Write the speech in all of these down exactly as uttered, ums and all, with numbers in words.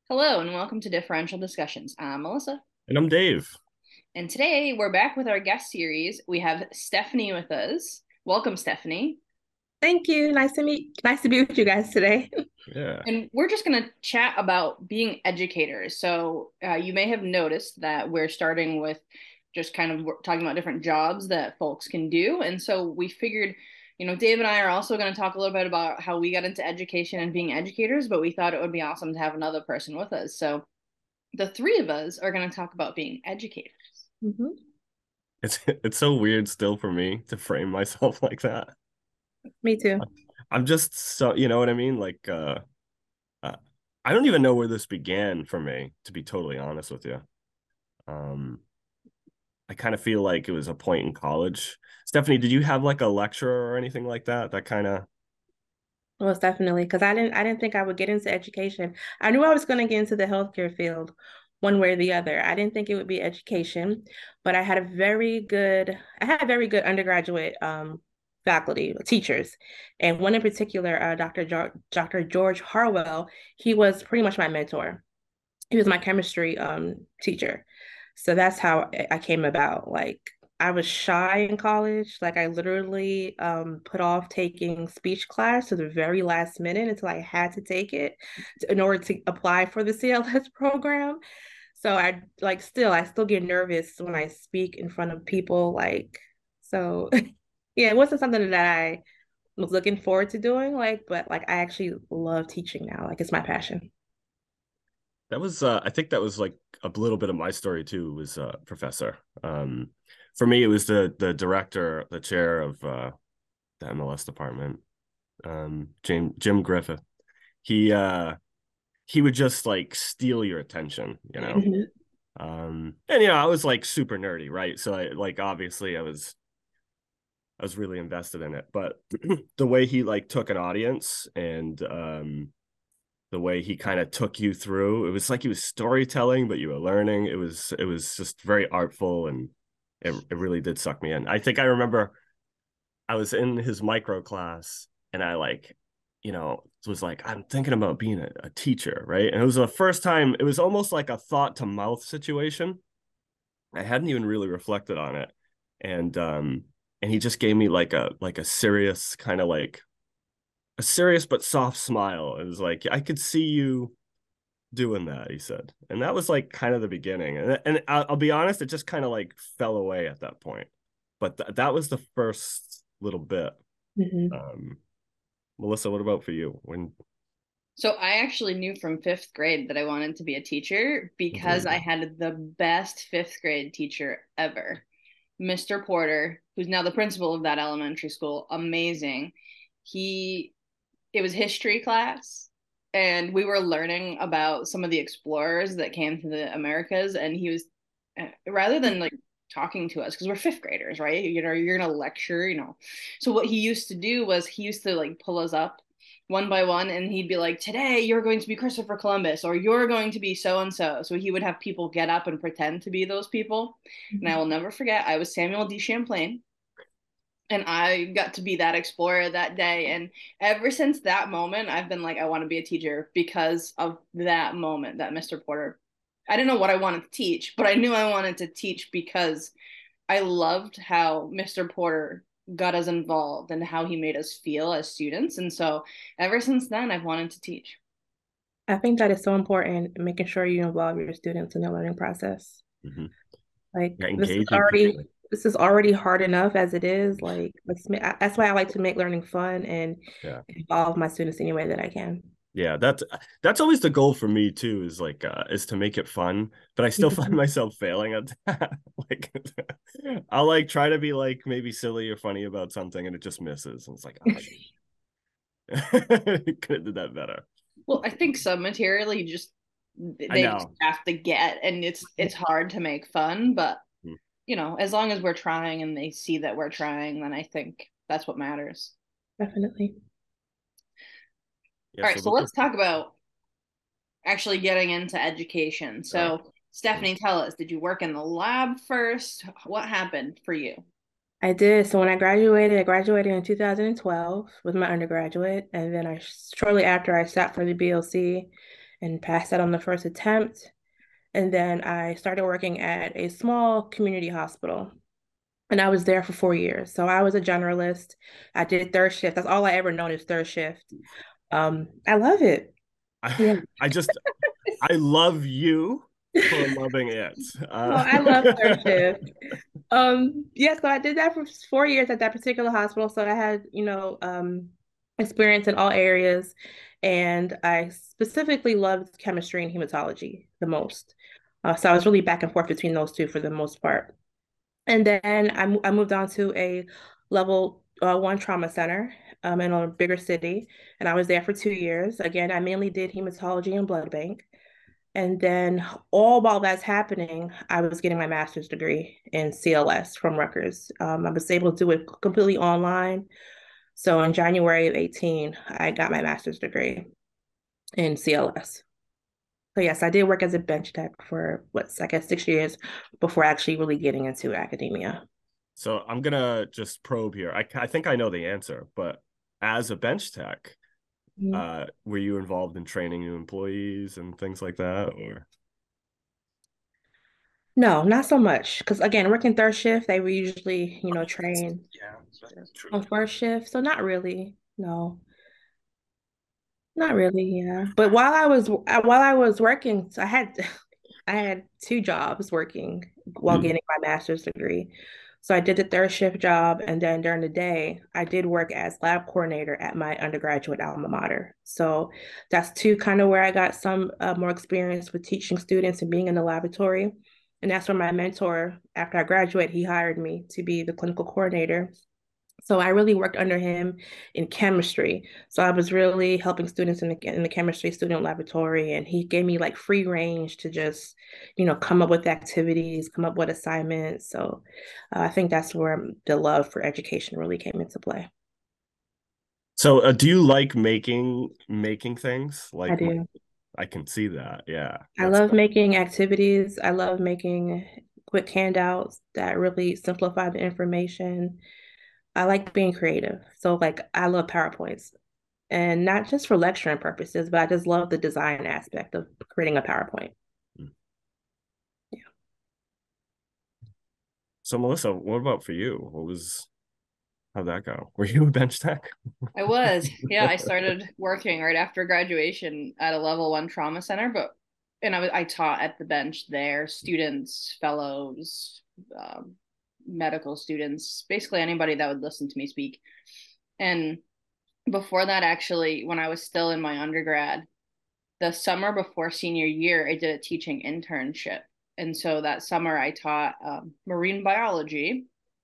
Hello and welcome to Differential Discussions. I'm Melissa, And I'm Dave. and today we're back with our guest series. We have Stephanie with us. Welcome, Stephanie. Thank you. Nice to meet, nice to be with you guys today. Yeah. And we're just going to chat about being educators. So, uh, you may have noticed that we're starting with just kind of talking about different jobs that folks can do. And so we figured, you know, Dave and I are also going to talk a little bit about how we got into education and being educators, but we thought it would be awesome to have another person with us. So, the three of us are going to talk about being educators. Mhm. It's it's so weird still for me to frame myself like that. Me too. I'm just so, you know what I mean? Like uh, uh I don't even know where this began for me, to be totally honest with you. Um I kind of feel like it was a point in college. Stephanie, did you have like a lecturer or anything like that? That kind of Most definitely, because I didn't, I didn't think I would get into education. I knew I was going to get into the healthcare field, one way or the other. I didn't think it would be education, but I had a very good, I had very good undergraduate um, faculty, teachers, and one in particular, uh, Doctor Jo- Doctor George Harwell. He was pretty much my mentor. He was my chemistry um teacher. So that's how I came about. Like I was shy in college. Like I literally um put off taking speech class to the very last minute until I had to take it in order to apply for the C L S program. So I like still I still get nervous when I speak in front of people like so yeah, it wasn't something that I was looking forward to doing like but like I actually love teaching now. Like it's my passion. that was uh I think that was like a little bit of my story too, was uh professor. Um for me it was the the director, the chair of uh the M L S department. Um Jim Jim Griffith. He uh he would just like steal your attention, you know. Mhm. Um, and you know, I was like super nerdy, right? So I like obviously I was I was really invested in it, but the way he like took an audience and um the way he kind of took you through, it was like he was storytelling, but you were learning. It was it was just very artful and it, it really did suck me in. I think I remember I was in his micro class and I like, you know, was like, I'm thinking about being a, a teacher, right? And it was the first time, it was almost like a thought to mouth situation. I hadn't even really reflected on it. And um and he just gave me like a like a serious kind of like a serious but soft smile. It was like I could see you doing that, he said. And that was like kind of the beginning. And and I'll, I'll be honest, it just kind of like fell away at that point. But th- that was the first little bit. Mhm. Um Melissa, what about for you? When So I actually knew from fifth grade that I wanted to be a teacher because I Mhm. had the best fifth grade teacher ever. mister Porter, who's now the principal of that elementary school, amazing. He, it was history class, and we were learning about some of the explorers that came to the Americas, and he was, uh, rather than like talking to us, because we're fifth graders, right? You know, you're gonna lecture, you know. So what he used to do was he used to like pull us up one by one, and he'd be like, today you're going to be Christopher Columbus, or you're going to be so and so. So he would have people get up and pretend to be those people. And I will never forget, I was Samuel D. Champlain, and I got to be that explorer that day. And ever since that moment, I've been like, I want to be a teacher because of that moment that mister Porter. I didn't know what I wanted to teach, but I knew I wanted to teach because I loved how mister Porter got us involved and how he made us feel as students. And so ever since then, I've wanted to teach. I think that is so important, making sure you involve your students in the learning process. Mhm. Like Yeah, this is engaging already people. this is already hard enough as it is. Like let's ma- that's why I like to make learning fun and Yeah. involve my students any way that I can. Yeah, that's that's always the goal for me too, is like uh is to make it fun, but I still find Mhm. myself failing at that. Like I'll like try to be like maybe silly or funny about something and it just misses. And it's like, oh shoot. Could have did that better. Well, I think some material you just I they just know. have to get, and it's it's hard to make fun, but Hmm. you know, as long as we're trying and they see that we're trying, then I think that's what matters. Definitely. Yeah, All so right, so the let's talk about actually getting into education. oh, So, mhm. Stephanie, tell us, did you work in the lab first? What happened for you? I did. So when I graduated, I graduated in two thousand twelve with my undergraduate, and then I shortly after I sat for the B L C, and passed that on the first attempt. And then I started working at a small community hospital. And I was there for four years. So I was a generalist. I did third shift. That's all I ever known is third shift. Um, I love it. I, Yeah. I just I love you for loving it. Oh, Uh, I love third shift. Um, yeah, so I did that for four years at that particular hospital. So I had, you know, um, experience in all areas. And I specifically loved chemistry and hematology the most. Uh, so I was really back and forth between those two for the most part. And then I, mo- I moved on to a level uh, one trauma center um, in a bigger city. And I was there for two years. Again, I mainly did hematology and blood bank. And then all while that's happening, I was getting my master's degree in C L S from Rutgers. Um, I was able to do it completely online. So in January of eighteen, I got my master's degree in C L S. So yes, I did work as a bench tech for what's I guess six years before actually really getting into academia. so I'm gonna just probe here. I I think I know the answer, but as a bench tech, Mhm. uh, were you involved in training new employees and things like that, or? No, not so much. Because again, working third shift, they were usually, you know, train Yeah, that's true. on first shift. So not really. No, not really. Yeah. But while I was uh, while I was working, so I had I had two jobs working while getting my master's degree. So I did the third shift job, and then during the day, I did work as lab coordinator at my undergraduate alma mater. So that's two kind of where I got some uh, more experience with teaching students and being in the laboratory. And that's where my mentor, after I graduated, he hired me to be the clinical coordinator. So I really worked under him in chemistry. So I was really helping students in the in the chemistry student laboratory, and he gave me like free range to just, you know, come up with activities, come up with assignments. So uh, I think that's where the love for education really came into play. So, uh, do you like making making things? I Like, do. I can see that. Yeah, I that's love making activities. I love making quick handouts that really simplify the information. I like being creative. So like I love PowerPoints. And not just for lecturing purposes, but I just love the design aspect of creating a PowerPoint. Yeah. so. Melissa, what about for you? What was how'd that go? Were you a bench tech? I was. Yeah, I started working right after graduation at a level one trauma center, but and I was I taught at the bench there, students, fellows, um, medical students, basically anybody that would listen to me speak. And before that, actually, when I was still in my undergrad, the summer before senior year, I did a teaching internship. And so that summer, I taught um, marine biology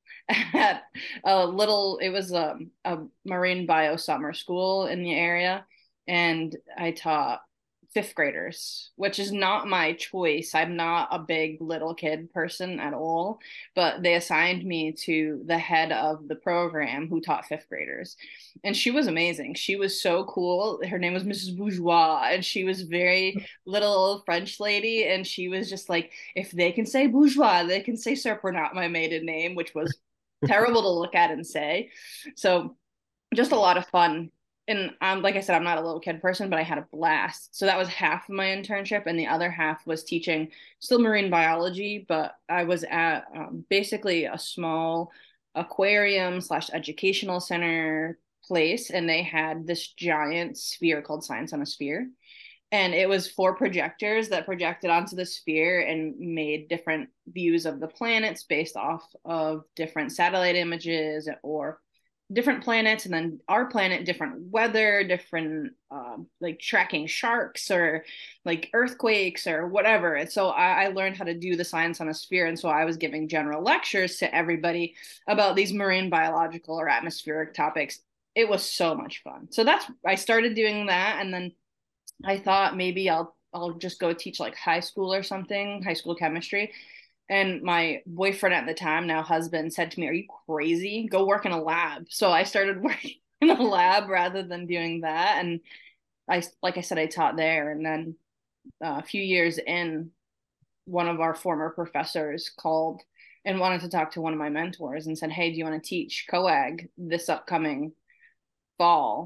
at a little, it was a, a marine bio summer school in the area. And I taught fifth graders, which is not my choice. I'm not a big little kid person at all, but they assigned me to the head of the program who taught fifth graders. And she was amazing. She was so cool. Her name was Missus Bourgeois, and she was very little French lady. And she was just like, if they can say bourgeois, they can say Serpent, not my maiden name, which was terrible to look at and say. So just a lot of fun. And um, like I said, I'm not a little kid person, but I had a blast. So that was half of my internship, and the other half was teaching still marine biology. But I was at um, basically a small aquarium slash educational center place, and they had this giant sphere called Science on a Sphere, and it was four projectors that projected onto the sphere and made different views of the planets based off of different satellite images or different planets, and then our planet different weather, different um, like tracking sharks or like earthquakes or whatever. And so I, I learned how to do the Science on a Sphere, and so I was giving general lectures to everybody about these marine biological or atmospheric topics. It was so much fun. So that's I started doing that, and then I thought maybe I'll I'll just go teach like high school or something, high school chemistry. And my boyfriend at the time, now husband, said to me, "Are you crazy? Go work in a lab." So I started working in a lab rather than doing that. And I, like I said, I taught there. And then uh, a few years in, one of our former professors called and wanted to talk to one of my mentors and said, "Hey, do you want to teach coag this upcoming fall?"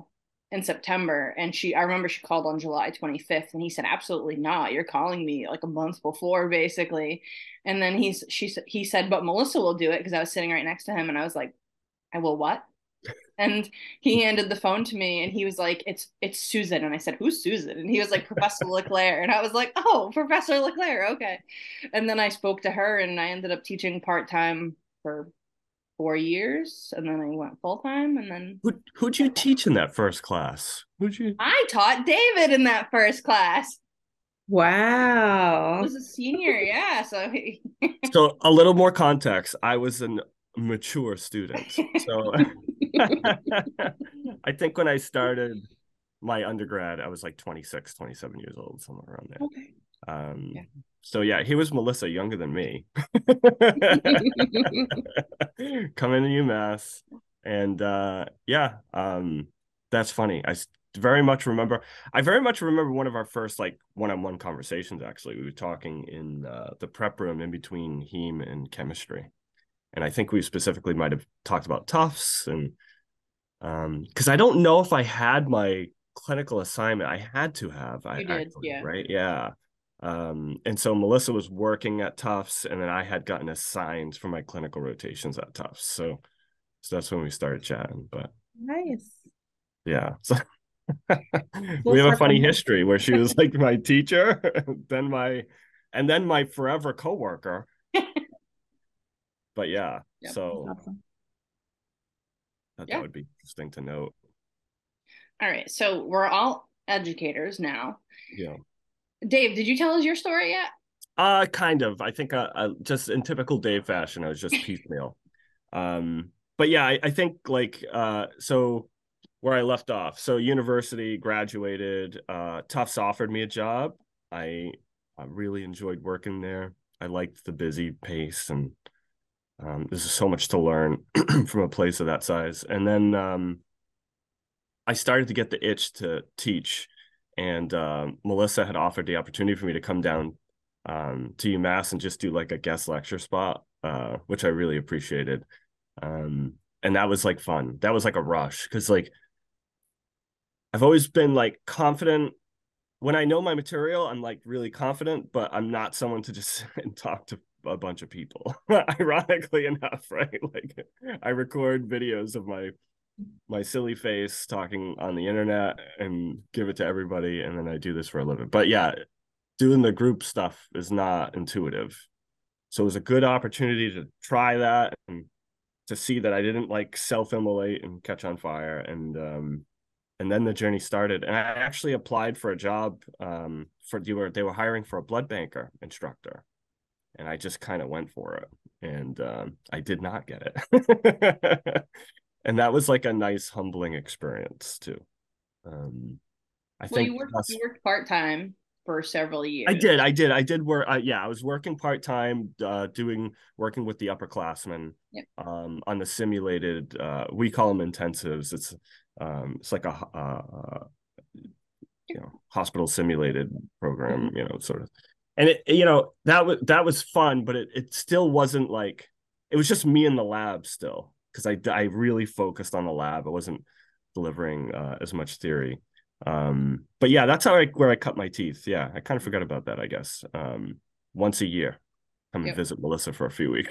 in September. And she, I remember she called on July twenty-fifth, and he said, absolutely not. You're calling me like a month before, basically. And then he's, she, he said, but Melissa will do it, because I was sitting right next to him, and I was like, I will what? And he handed the phone to me, and he was like, it's it's Susan. And I said, who's Susan? And he was like, Professor LeClaire. And I was like, oh, Professor LeClaire, okay. And then I spoke to her, and I ended up teaching part-time for four years, and then I went full-time, and then Who, who'd you teach in that first class? Who'd you? I taught David in that first class. I Wow. was a senior, yeah. So So a little more context. I was an mature student. So I think when I started my undergrad, I was like twenty-six, twenty-seven years old, somewhere around there. Okay. Um, Yeah. So yeah, he was Melissa, younger than me. Coming to UMass. And uh, yeah, um, that's funny. I very much remember, I very much remember one of our first like one-on-one conversations, actually. We were talking in uh, the prep room in between heme and chemistry. And I think we specifically might have talked about Tufts, and um, because I don't know if I had my clinical assignment. I had to have, I You did, actually, yeah. right? Yeah. Um, and so Melissa was working at Tufts, and then I had gotten assigned for my clinical rotations at Tufts. So, so that's when we started chatting. But Nice. yeah, so Full we have a circle. funny history where she was like my teacher, then my, and then my forever coworker. But yeah, Yep. so Awesome. that, Yeah. that would be interesting to note. All right, so we're all educators now. Yeah. Dave, did you tell us your story yet? Uh, kind of. I think uh, uh, just in typical Dave fashion, I was just piecemeal. Um, but yeah, I, I think like uh, so where I left off. So university, graduated. Uh, Tufts offered me a job. I, I really enjoyed working there. I liked the busy pace, and um, there's so much to learn from a place of that size. And then um, I started to get the itch to teach. And uh, Melissa had offered the opportunity for me to come down um, to UMass and just do like a guest lecture spot, uh, which I really appreciated. Um, and that was like fun. That was like a rush, because like I've always been like confident when I know my material. I'm like really confident, but I'm not someone to just sit and talk to a bunch of people. Ironically enough, right? Like I record videos of my my silly face talking on the internet and give it to everybody, and then I do this for a living. But yeah, doing the group stuff is not intuitive. So it was a good opportunity to try that and to see that I didn't like self-immolate and catch on fire. And um and then the journey started. And I actually applied for a job um for they were they were hiring for a blood banker instructor. And I just kind of went for it. And um I did not get it. And that was like a nice humbling experience too. Um I Well, think you worked that's, you worked part-time for several years. I did, I did, I did work. Uh, yeah, I was working part time, uh, doing working with the upperclassmen Yep. um, on the simulated. Uh, we call them intensives. It's um, it's like a uh, you know hospital simulated program, you know, sort of. And it, you know, that was that was fun, but it it still wasn't like it was just me in the lab still, because I I really focused on the lab. I wasn't delivering uh, as much theory. Um, but yeah, that's how I where I cut my teeth. Yeah, I kind of forgot about that, I guess. Um, once a year, come and Yep. visit Melissa for a few weeks.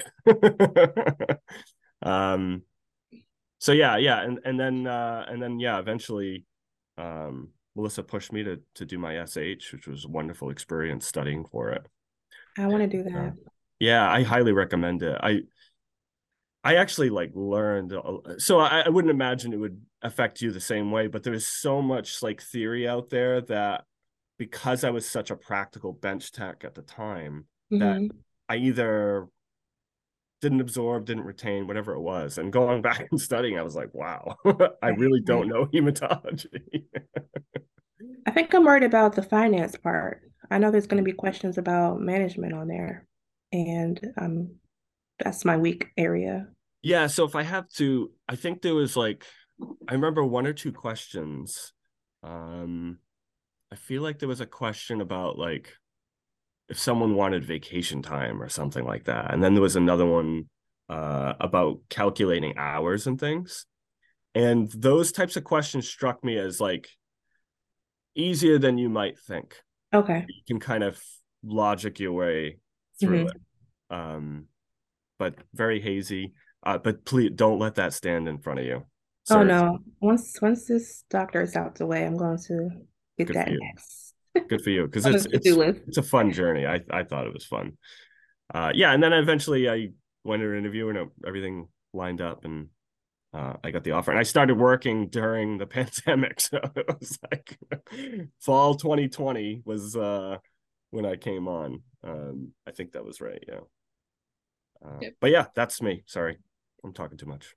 um, so yeah, yeah, and and then uh, and then yeah, eventually, um, Melissa pushed me to to do my S H, which was a wonderful experience studying for it. I want to do that. Uh, yeah, I highly recommend it. I I actually like learned, so I, I wouldn't imagine it would affect you the same way, but there's so much like theory out there that because I was such a practical bench tech at the time, mm-hmm. that I either didn't absorb, didn't retain, whatever it was. And going back and studying, I was like, wow, I really don't know hematology. I think I'm worried about the finance part. I know there's going to be questions about management on there, and um, that's my weak area. Yeah, so if I have to, I think there was like, I remember one or two questions. Um, I feel like there was a question about like if someone wanted vacation time or something like that. And then there was another one uh, about calculating hours and things. And those types of questions struck me as like easier than you might think. Okay. You can kind of logic your way through mm-hmm. it. Um, but very hazy. Uh, but please don't let that stand in front of you. Sorry. Oh no. Once once this doctor is out the way, I'm going to get Good that for next. Good for you. Because it's it's, it's a fun journey. I, I thought it was fun. Uh, yeah, and then eventually I went to an interview and everything lined up and uh, I got the offer. And I started working during the pandemic. So it was like fall twenty twenty was uh, when I came on. Um, I think that was right, yeah. Uh, yep. But yeah, that's me. Sorry, I'm talking too much.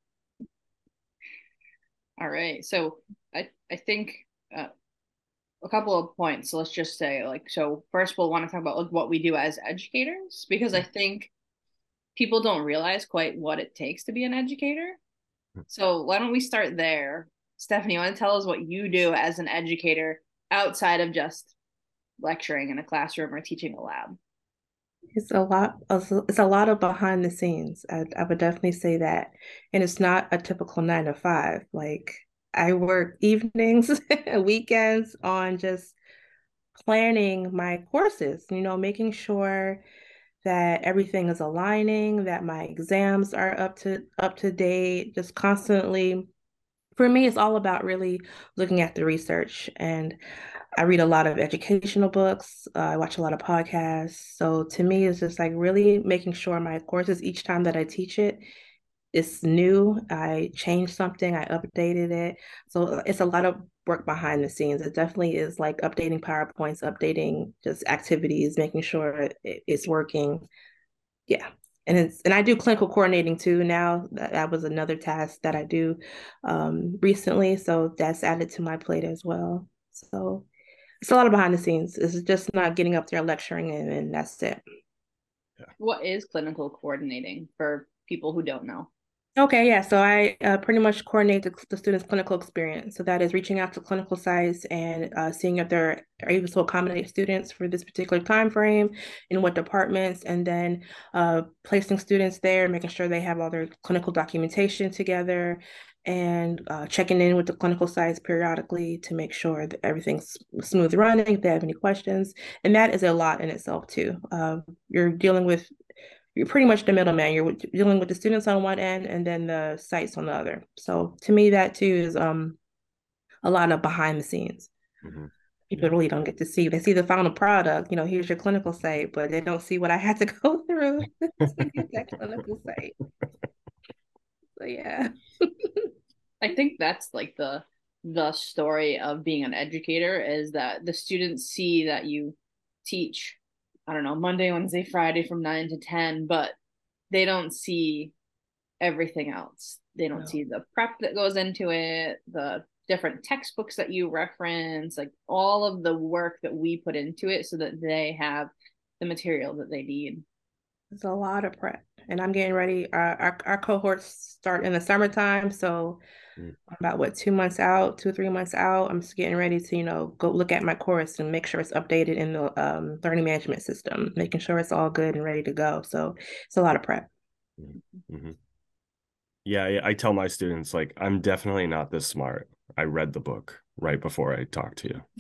All right. So I, I think uh, a couple of points. So let's just say, like, so first we'll want to talk about like what we do as educators, because I think people don't realize quite what it takes to be an educator. So why don't we start there? Stephanie, you want to tell us what you do as an educator outside of just lecturing in a classroom or teaching a lab? It's a lot of, it's a lot of behind the scenes. I, I would definitely say that. And it's not a typical nine to five. Like I work evenings, weekends on just planning my courses, you know, making sure that everything is aligning, that my exams are up to up to date, just constantly. For me, it's all about really looking at the research, and I read a lot of educational books. Uh, I watch a lot of podcasts. So to me, it's just like really making sure my courses, each time that I teach it, it's new. I changed something, I updated it. So it's a lot of work behind the scenes. It definitely is like updating PowerPoints, updating just activities, making sure it, it's working. Yeah. And it's and I do clinical coordinating too now. That, that was another task that I do um, recently. So that's added to my plate as well. So it's a lot of behind the scenes. It's just not getting up there lecturing and, and that's it. What is clinical coordinating for people who don't know? Okay, yeah. So I uh, pretty much coordinate the, the students' clinical experience. So that is reaching out to clinical sites and uh, seeing if they're able to accommodate students for this particular time frame, in what departments, and then uh, placing students there, making sure they have all their clinical documentation together, and uh, checking in with the clinical sites periodically to make sure that everything's smooth running, if they have any questions. And that is a lot in itself too. Uh, you're dealing with you're pretty much the middleman. You're dealing with the students on one end and then the sites on the other. So to me, that too is um a lot of behind the scenes. Mm-hmm. People really don't get to see. They see the final product, you know, here's your clinical site, but they don't see what I had to go through to get that clinical site. So yeah. I think that's like the the story of being an educator, is that the students see that you teach, I don't know, Monday, Wednesday, Friday from nine to ten, but they don't see everything else. They don't no. see the prep that goes into it, the different textbooks that you reference, like all of the work that we put into it so that they have the material that they need. It's a lot of prep. And I'm getting ready. Our, our, our cohorts start in the summertime. So mm. about what, two months out, two, three months out, I'm just getting ready to, you know, go look at my course and make sure it's updated in the um, learning management system, making sure it's all good and ready to go. So it's a lot of prep. Mm-hmm. Yeah, I, I tell my students, like, I'm definitely not this smart. I read the book right before I talk to you.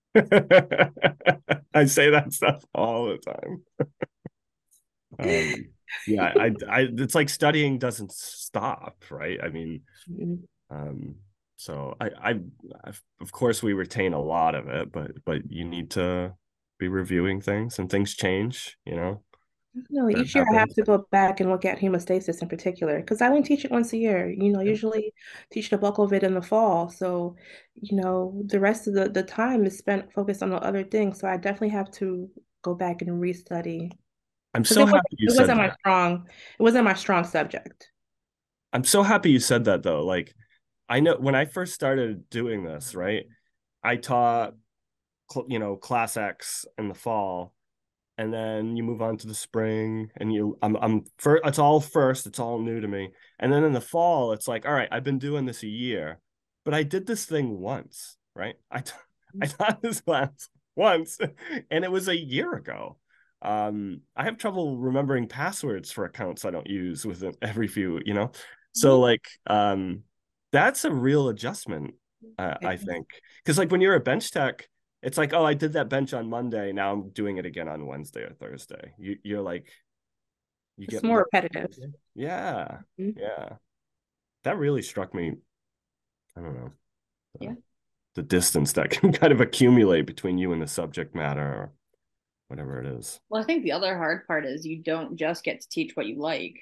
I say that stuff all the time. um, yeah, I, I, it's like studying doesn't stop, right? I mean, mm-hmm. um, so I, I, I, of course, we retain a lot of it, but, but you need to be reviewing things, and things change, you know. No, each year I have to go back and look at hemostasis in particular, because I only teach it once a year. You know, yeah. Usually teach the bulk of it in the fall. So, you know, the rest of the, the time is spent focused on the other things. So I definitely have to go back and restudy. I'm so happy you it said wasn't that. my strong, it wasn't my strong subject. I'm so happy you said that though. Like, I know when I first started doing this, right? I taught, you know, class X in the fall. And then you move on to the spring, and you, I'm, I'm first. It's all first. It's all new to me. And then in the fall, it's like, all right, I've been doing this a year, but I did this thing once, right? I, I taught this class once, and it was a year ago. Um, I have trouble remembering passwords for accounts I don't use within every few, you know. So like, um, that's a real adjustment, uh, I think. Because like when you're a bench tech, it's like, oh, I did that bench on Monday. Now I'm doing it again on Wednesday or Thursday. You, you're like, you It's get more more. repetitive. Yeah. Mhm. Yeah. That really struck me. I don't know. Yeah. The distance that can kind of accumulate between you and the subject matter or whatever it is. Well, I think the other hard part is you don't just get to teach what you like.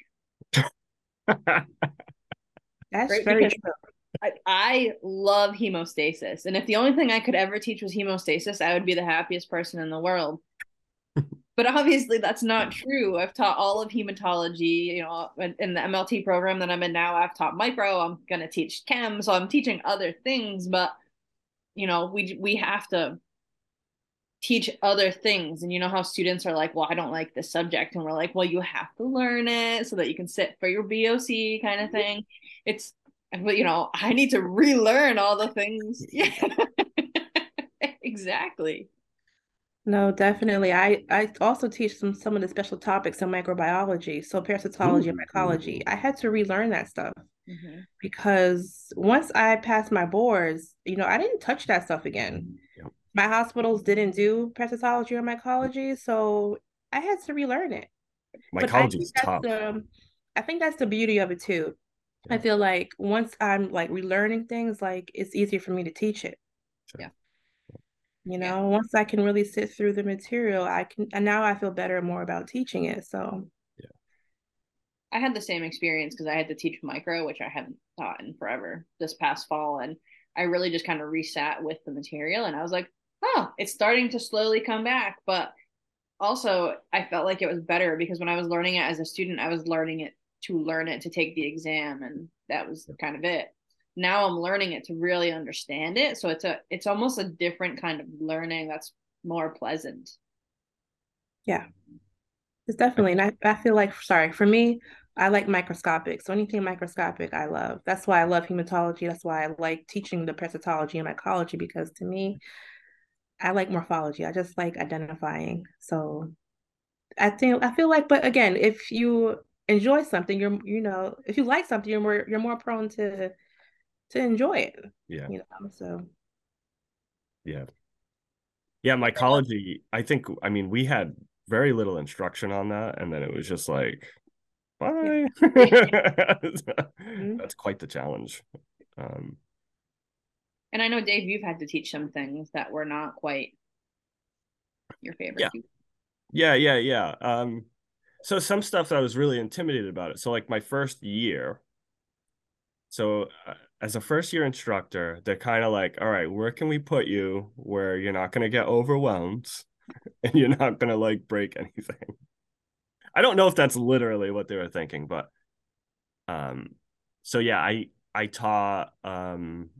That's Right? very Because true. I, I love hemostasis. And if the only thing I could ever teach was hemostasis, I would be the happiest person in the world. But obviously that's not true. I've taught all of hematology, you know, in, in the M L T program that I'm in now. I've taught micro, I'm going to teach chem, so I'm teaching other things, but you know, we we have to teach other things. And you know how students are like, well, I don't like this subject, and we're like, well, you have to learn it so that you can sit for your B O C kind of thing. It's, but you know, I need to relearn all the things. Yeah. Exactly. No, definitely. I I also teach some some of the special topics in microbiology, so parasitology and Ooh. mycology. I had to relearn that stuff Mm-hmm. because once I passed my boards, you know, I didn't touch that stuff again. Yep. My hospitals didn't do parasitology or mycology, so I had to relearn it. But I Mycology think is that's tough. the I think that's the beauty of it too. I Yeah. feel like once I'm like relearning things, like it's easier for me to teach it. Sure. Yeah. You Yeah. know, once I can really sit through the material, I can, and now I feel better and more about teaching it. So, Yeah. I had the same experience because I had to teach micro, which I hadn't taught in forever this past fall. And I really just kind of resat with the material. And I was like, oh, it's starting to slowly come back. But also, I felt like it was better because when I was learning it as a student, I was learning it to learn it to take the exam. And that was kind of it. Now I'm learning it to really understand it. So it's a, it's almost a different kind of learning that's more pleasant. yeah, it's definitely, and I, I feel like, sorry, for me, I like microscopic. So anything microscopic, I love. That's why I love hematology. That's why I like teaching the parasitology and mycology because to me, I like morphology. I just like identifying. So I think I feel like, but again, if you enjoy something, you're, you know, if you like something, you're more, you're more prone to to enjoy it. Yeah. You know, so Yeah. Yeah. Mycology, I think, I mean, we had very little instruction on that. And then it was just like, yeah. bye. Mhm. That's quite the challenge. Um, And I know, Dave, you've had to teach some things that were not quite your yeah. favorite. Yeah. Yeah. Yeah. Um, so some stuff I was really intimidated about it. So like my first year, so uh, as a first year instructor, they're kind of like, all right, where can we put you where you're not going to get overwhelmed and you're not going to like break anything? I don't know if that's literally what they were thinking, but um, so yeah, I I taught um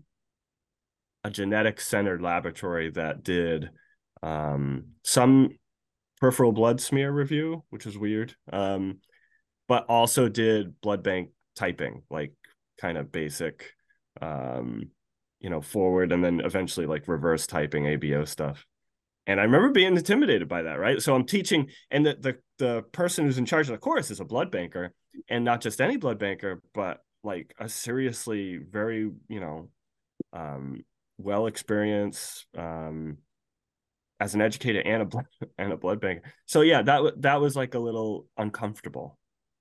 a genetic centered laboratory that did um some peripheral blood smear review, which was weird. Um, but also did blood bank typing, like kind of basic, um, you know, forward and then eventually like reverse typing A B O stuff. And I remember being intimidated by that, right? So I'm teaching, and the the the person who's in charge of the course is a blood banker, and not just any blood banker, but like a seriously very, you know, um, well experienced um, as an educator and a blood and a blood banker. So yeah, that that was like a little uncomfortable.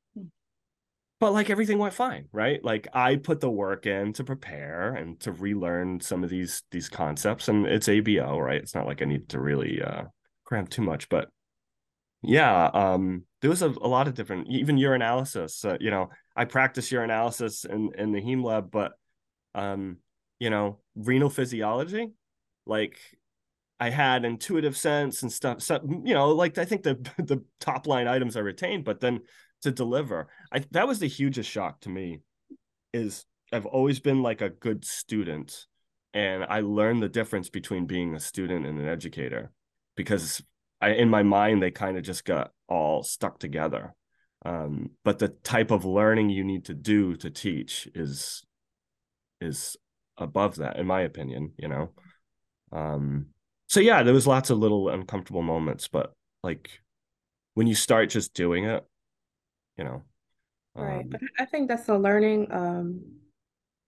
But like everything went fine, right? Like I put the work in to prepare and to relearn some of these these concepts, and it's A B O, right? It's not like I need to really uh cram too much, but yeah, um there was a, a lot of different, even urinalysis. Uh, you know, I practice urinalysis in in the heme lab, but um you know, renal physiology, like I had intuitive sense and stuff. So, you know, like I think the the top line items are retained, but then to deliver, I that was the hugest shock to me. Is I've always been like a good student, and I learned the difference between being a student and an educator, because I in my mind they kind of just got all stuck together. Um, but the type of learning you need to do to teach is is above that, in my opinion. You know. Um, so yeah, there was lots of little uncomfortable moments, but like when you start just doing it, you know, Right. um, But I think that's a learning, um,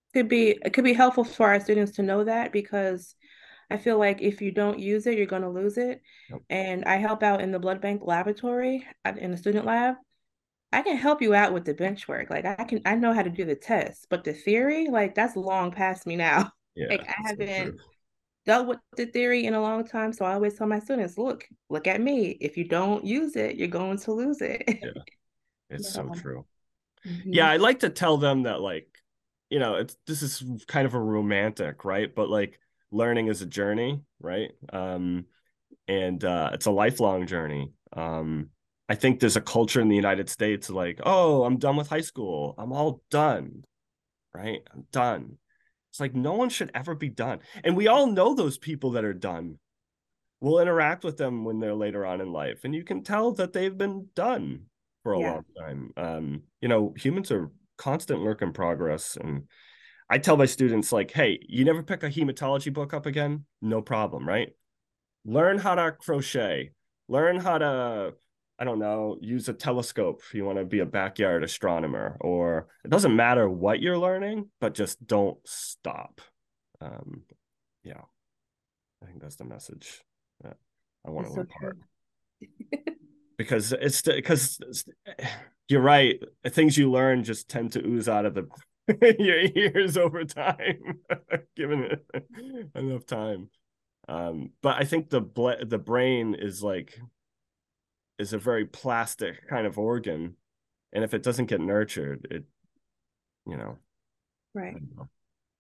Could be it could be helpful for our students to know that because I feel like if you don't use it, you're going to lose it. Yep. And I help out in the blood bank laboratory at- in the student lab. I can help you out with the bench work. Like I can, I know how to do the test, but the theory, like that's long past me now. Yeah, Like I that's so true. haven't dealt with the theory in a long time. So I always tell my students, look, look at me. If you don't use it, you're going to lose it. Yeah, it's Yeah. so true. Yeah, Mhm. I like to tell them that, like, you know, it's this is kind of a romantic, right? But like learning is a journey, right? Um, and uh, it's a lifelong journey. Um, I think there's a culture in the United States like, oh, I'm done with high school. I'm all done, right? I'm done. It's like no one should ever be done. And we all know those people that are done. We'll interact with them when they're later on in life, and you can tell that they've been done for a Yeah. long time. Um, you know, humans are constant work in progress. And I tell my students, like, hey, you never pick a hematology book up again? No problem, right? Learn how to crochet, learn how to, I don't know, use a telescope if you want to be a backyard astronomer, or it doesn't matter what you're learning, but just don't stop. Um, yeah, I think that's the message that I want It's to so impart. true. Because it's because you're right. Things you learn just tend to ooze out of the your ears over time, given it enough time. Um, but I think the the brain is like is a very plastic kind of organ, and if it doesn't get nurtured, it, you know, I Right. don't know.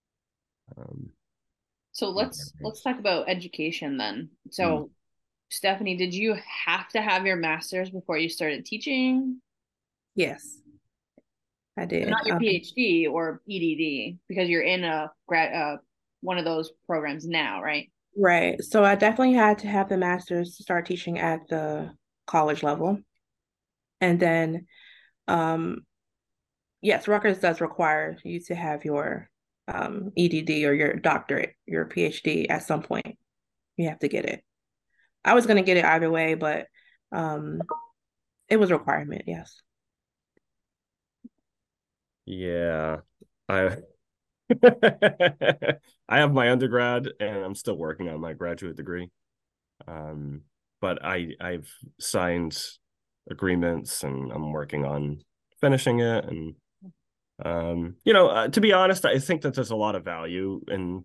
Um, So let's let's talk about education then. mm. So Stephanie, did you have to have your master's before you started teaching? Yes, I So not did. your Um, PhD or E D D because you're in a grad uh, one of those programs now, right? right. So I definitely had to have the master's to start teaching at the college level. And then, um, yes, Rutgers does require you to have your um, E D D or your doctorate, your PhD at some point. You have to get it. I was going to get it either way, but um, it was a requirement, yes. Yeah, I I have my undergrad and I'm still working on my graduate degree. Um, but I I've signed agreements and I'm working on finishing it. And um, you know, uh, to be honest, I think that there's a lot of value in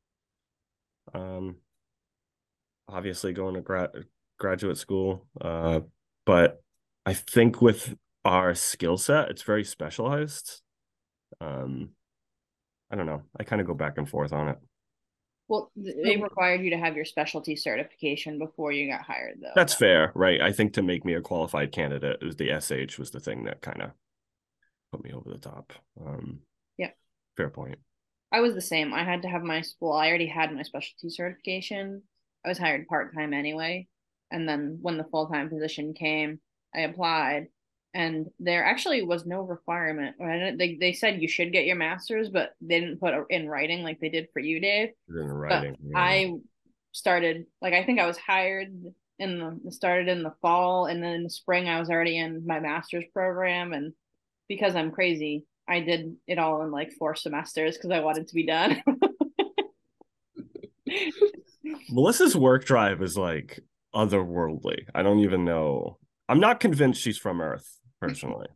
um obviously going to grad graduate school. Uh, but I think with our skill set, it's very specialized. Um, I don't know. I kind of go back and forth on it. Well, they required you to have your specialty certification before you got hired, though. That's fair, right? I think to make me a qualified candidate, is the S H was the thing that kind of put me over the top. Um, Yeah. Fair point. I was the same. I had to have my school. I already had my specialty certification. I was hired part time anyway. And then when the full time position came, I applied. And there actually was no requirement. They, they said you should get your master's, but they didn't put it in writing like they did for you, Dave. In But writing, yeah. I started, like, I think I was hired in the, started in the fall. And then in the spring, I was already in my master's program. And because I'm crazy, I did it all in like four semesters because I wanted to be done. Melissa's work drive is like otherworldly. I don't even know. I'm not convinced she's from Earth, personally.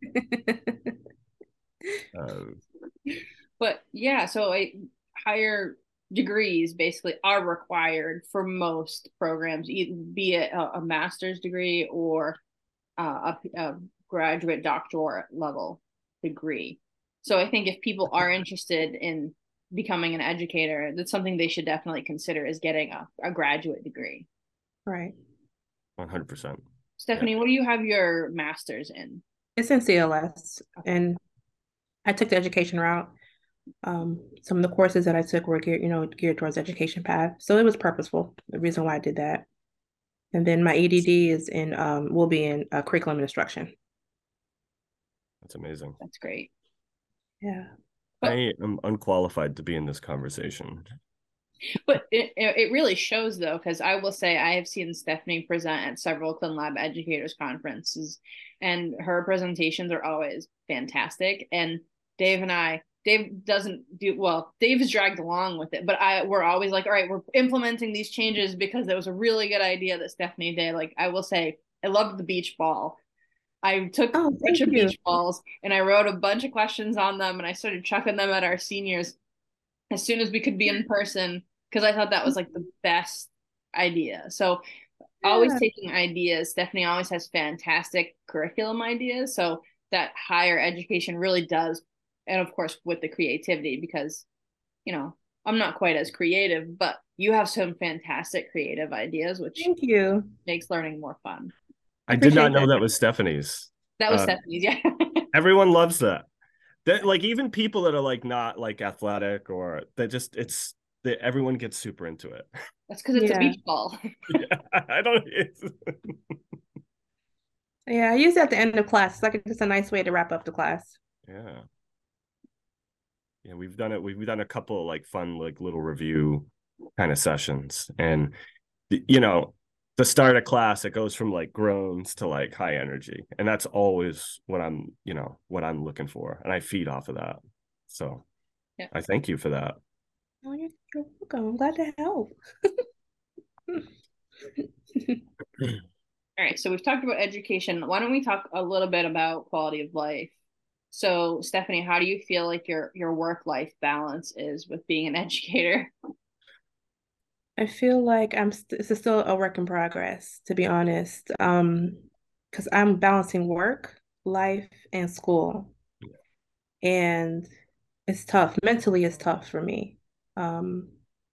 um, But yeah, so I, higher degrees basically are required for most programs, be it a, a master's degree or uh, a, a graduate doctorate level degree. So I think if people are interested in becoming an educator, that's something they should definitely consider is getting a, a graduate degree. Right. one hundred percent. Stephanie, Yeah. what do you have your master's in? It's in C L S, and I took the education route. Um, some of the courses that I took were geared, you know, geared towards education path. So it was purposeful, the reason why I did that. And then my E D D is in, um, will be in uh, curriculum instruction. That's amazing. That's great. Yeah. But, I am unqualified to be in this conversation. but it, it really shows though, because I will say I have seen Stephanie present at several ClinLab educators conferences, and her presentations are always fantastic. And Dave and I, Dave doesn't do well. Dave is dragged along with it, but I we're always like, all right, we're implementing these changes because there was a really good idea that Stephanie did. Like I will say, I loved the beach ball. I took a Oh, bunch thank of you. beach balls and I wrote a bunch of questions on them and I started chucking them at our seniors as soon as we could be in person because I thought that was like the best idea. So always Yeah. taking ideas. Stephanie always has fantastic curriculum ideas. So that higher education really does, and of course with the creativity, because you know I'm not quite as creative, but you have some fantastic creative ideas, which Thank you. makes learning more fun. I I did not appreciate know that. that was Stephanie's. That was Uh, Stephanie's, yeah. everyone loves that. That like even people that are like not like athletic or they just it's that everyone gets super into it. That's because it's a Yeah. beach ball. Yeah, I don't. It's, Yeah, I use it at the end of class. It's like just a nice way to wrap up the class. yeah, yeah. We've done it. We've done a couple of like fun like little review kind of sessions, and you know, the start of class it goes from like groans to like high energy, and that's always what I'm you know what I'm looking for, and I feed off of that. So Yeah. I thank you for that. Oh, you're, you're welcome. I'm glad to help. All right, so we've talked about education. Why don't we talk a little bit about quality of life? So, Stephanie, how do you feel like your your work life balance is with being an educator? I feel like I'm st this is still a work in progress, to be honest. Um, because I'm balancing work, life, and school. And it's tough. Mentally, it's tough for me. Um,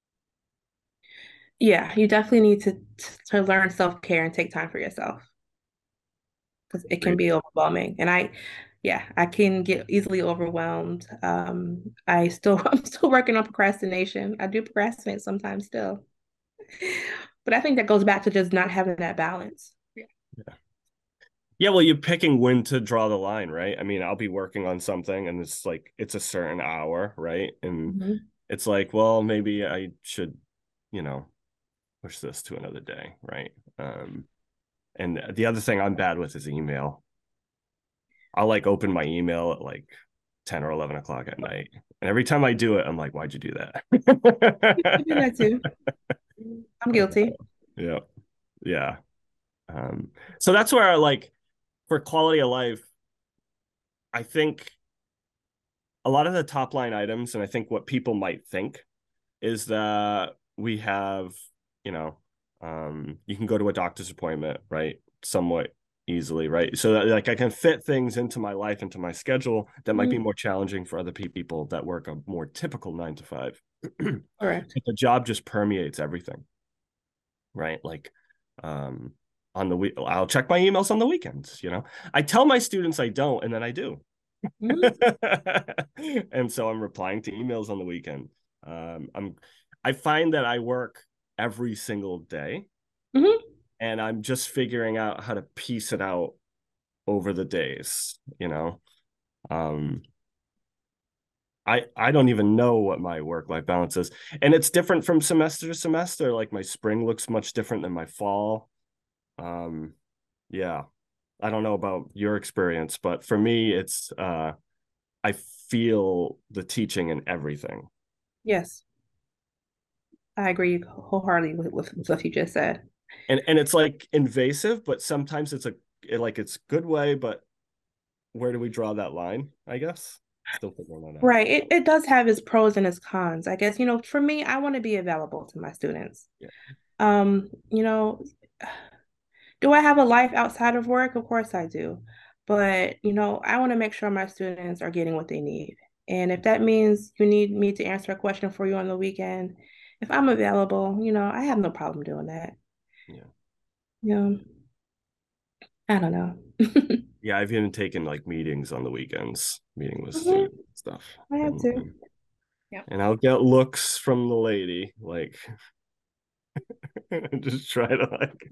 yeah, you definitely need to to learn self-care and take time for yourself because it can Great. be overwhelming. And I, yeah, I can get easily overwhelmed. Um, I still I'm still working on procrastination. I do procrastinate sometimes still. But I think that goes back to just not having that balance. Yeah. Yeah, well, you're picking when to draw the line, right? I mean, I'll be working on something and it's like it's a certain hour, right? And Mhm. it's like, well, maybe I should, you know, push this to another day, right? Um, and the other thing I'm bad with is email. I'll like open my email at like ten or eleven o'clock at night. And every time I do it, I'm like, why'd you do I do that that? too. I'm guilty. Yeah. Yeah. Um, so that's where I like for quality of life, I think a lot of the top line items, and I think what people might think is that we have, you know, um, you can go to a doctor's appointment, right? Somewhat easily, right? So that like I can fit things into my life, into my schedule that might be Mhm. more challenging for other people that work a more typical nine to five. Correct. But the job just permeates everything, right? Like, um, on the week, I'll check my emails on the weekends. You know, I tell my students I don't, and then I do. Mhm. And so I'm replying to emails on the weekend. Um, I'm, I find that I work every single day, Mhm. and I'm just figuring out how to piece it out over the days. You know, um, I I don't even know what my work life balance is, and it's different from semester to semester. Like my spring looks much different than my fall. Um, yeah, I don't know about your experience, but for me, it's uh, I feel the teaching in everything. Yes, I agree wholeheartedly with, with what you just said. And and it's like invasive, but sometimes it's a it, like it's good way, but where do we draw that line? I guess still figuring that out. Right. It, it does have its pros and its cons. I guess, you know, for me, I want to be available to my students. Yeah, Um, you know, do I have a life outside of work? Of course I do. But, you know, I want to make sure my students are getting what they need. And if that means you need me to answer a question for you on the weekend, if I'm available, you know, I have no problem doing that. yeah, You know, I don't know. yeah. I've even taken like meetings on the weekends, meeting with Mhm. students and stuff, I have and to. um, Yep. and I'll get looks from the lady like just try to like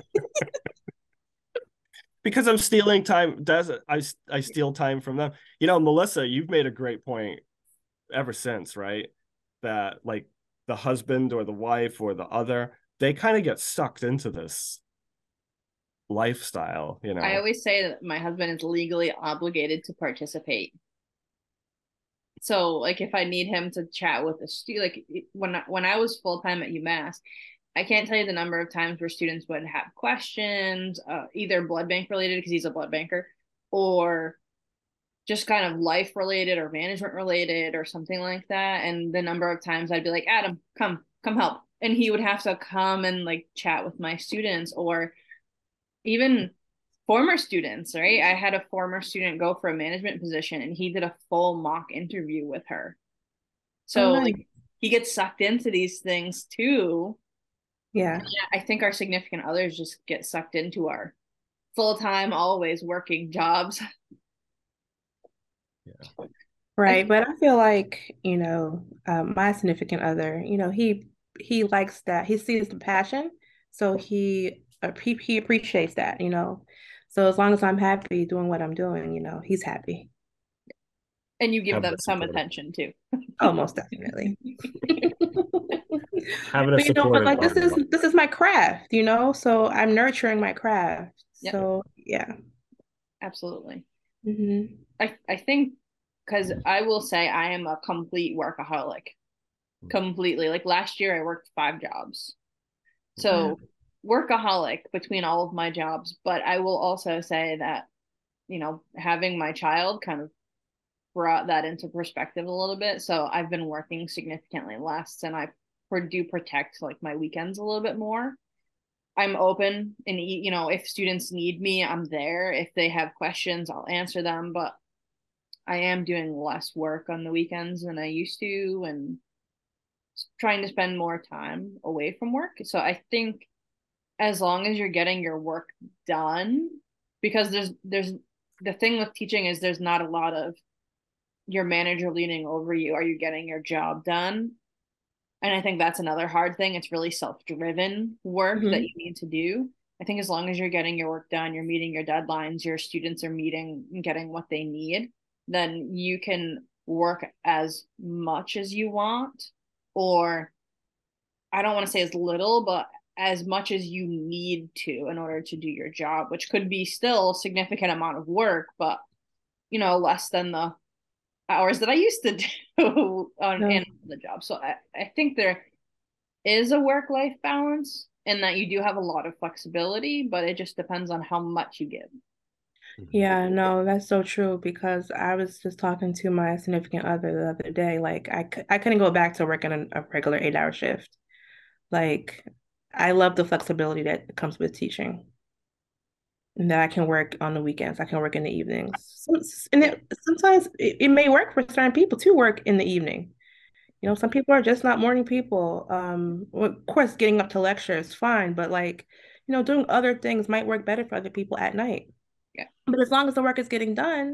because I'm stealing time. Does I I steal time from them? You know, Melissa, you've made a great point ever since, right? That like the husband or the wife or the other, they kind of get sucked into this lifestyle, you I know. always say that my husband is legally obligated to participate. So like if I need him to chat with a student, like when I, when I was full time at UMass, I can't tell you the number of times where students would have questions, uh, either blood bank related because he's a blood banker, or just kind of life related or management related or something like that. And the number of times I'd be like, Adam, come, come help. And he would have to come and like chat with my students, or even former students, right? I had a former student go for a management position and he did a full mock interview with her. Oh, So nice. like he gets sucked into these things too. Yeah. I think our significant others just get sucked into our full-time, always working jobs. Yeah. Right. But I feel like, you know, um, my significant other, you know, he he likes that. He sees the passion. So he uh, he, he appreciates that, you know. So as long as I'm happy doing what I'm doing, you know, he's happy. And you give Having them a some supportive, attention too. Oh, most definitely. having a But you know, but supportive like this is environment. this is my craft, you know, so I'm nurturing my craft. Yeah, So yeah. absolutely. Hmm. I I think because I will say I am a complete workaholic, completely. Like last year, I worked five jobs. Wow. So workaholic between all of my jobs. But I will also say that, you know, having my child kind of brought that into perspective a little bit. So I've been working significantly less, and I do protect like my weekends a little bit more. I'm open, and you know, if students need me, I'm there. If they have questions, I'll answer them. But I am doing less work on the weekends than I used to, and trying to spend more time away from work. So I think as long as you're getting your work done, because there's there's the thing with teaching is there's not a lot of your manager leaning over you. Are you getting your job done? And I think that's another hard thing. It's really self-driven work that you Hmm. need to do. I think as long as you're getting your work done, you're meeting your deadlines, your students are meeting and getting what they need, then you can work as much as you want, or I don't want to say as little, but as much as you need to in order to do your job, which could be still a significant amount of work, but you know, less than the hours that I used to do on No. in the job. So I, I think there is a work life balance in that you do have a lot of flexibility, but it just depends on how much you give. Yeah, no, that's so true because I was just talking to my significant other the other day. Like, I, c- I couldn't go back to working a, a regular eight hour shift. Like, I love the flexibility that comes with teaching, and that I can work on the weekends, I can work in the evenings. Some, and Yeah, it, sometimes it, it may work for certain people to work in the evening. You know, some people are just not morning people. Um, well, of course, getting up to lecture is fine, but like, you know, doing other things might work better for other people at night. yeah, But as long as the work is getting done,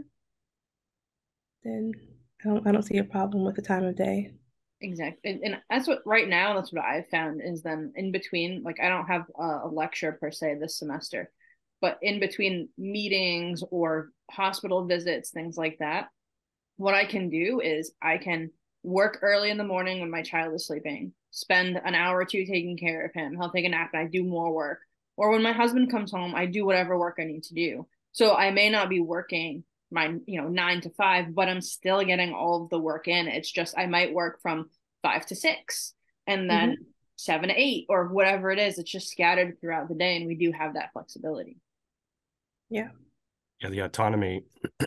then I don't I don't see a problem with the time of day. exactly. And, and that's what right now, that's what I've found is then in between, like I don't have a, a lecture per se this semester, but in between meetings or hospital visits, things like that, what I can do is I can work early in the morning when my child is sleeping, spend an hour or two taking care of him. He'll take a nap and I do more work. Or when my husband comes home, I do whatever work I need to do. So I may not be working my, you know, nine to five, but I'm still getting all of the work in. It's just I might work from five to six and then Hmm. seven to eight or whatever it is. It's just scattered throughout the day. And we do have that flexibility. Yeah. Yeah, the autonomy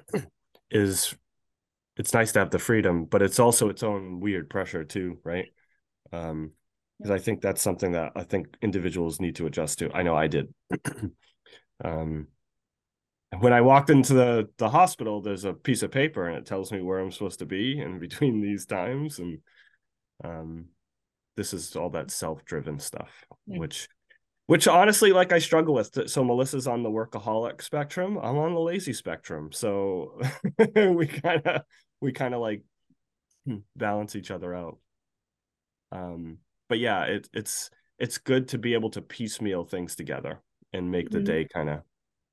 is it's nice to have the freedom, but it's also its own weird pressure too, right? Um, because I think that's something that I think individuals need to adjust to. I know I did. um, when I walked into the the hospital, there's a piece of paper and it tells me where I'm supposed to be in between these times, and um, this is all that self-driven stuff, Mm. which which honestly, like I struggle with. So Melissa's on the workaholic spectrum. I'm on the lazy spectrum. So we kind of we kind of like balance each other out. Um, but yeah, it, it's it's good to be able to piecemeal things together and make the Mhm. day kind of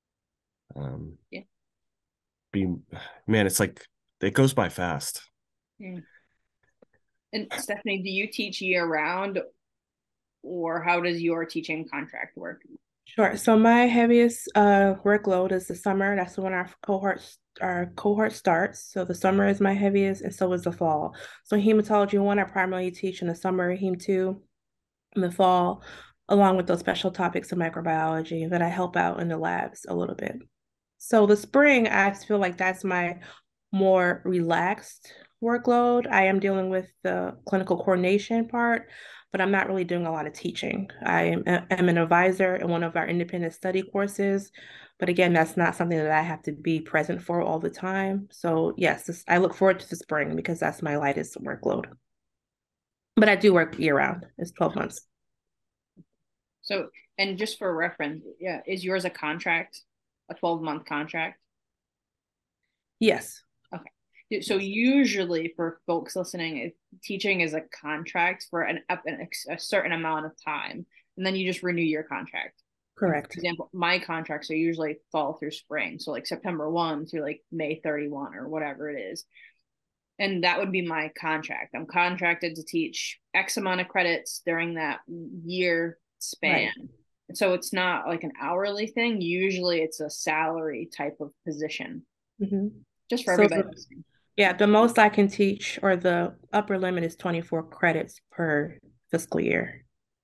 um Yeah. be man, it's like it goes by fast. Mm. And Stephanie, do you teach year round or how does your teaching contract work? Sure. So my heaviest uh workload is the summer. That's when our cohort our cohort starts. So the summer is my heaviest, and so is the fall. So hematology one, I primarily teach in the summer, heme two in the fall, along with those special topics of microbiology that I help out in the labs a little bit. So the spring, I feel like that's my more relaxed workload. I am dealing with the clinical coordination part, but I'm not really doing a lot of teaching. I am, am an advisor in one of our independent study courses, but again, that's not something that I have to be present for all the time. So yes, this, I look forward to the spring because that's my lightest workload. But I do work year round. It's twelve months. So, and just for reference, yeah, is yours a contract, a twelve month contract? Yes. Okay. So usually for folks listening, teaching is a contract for an, an a certain amount of time, and then you just renew your contract. For Correct. example, my contracts are usually fall through spring, so like September first through like May thirty-first or whatever it is. And that would be my contract. I'm contracted to teach X amount of credits during that year span. Right. So it's not like an hourly thing. Usually it's a salary type of position. Mm-hmm. Just for So everybody the, listening. yeah, the most I can teach or the upper limit is twenty-four credits per fiscal year.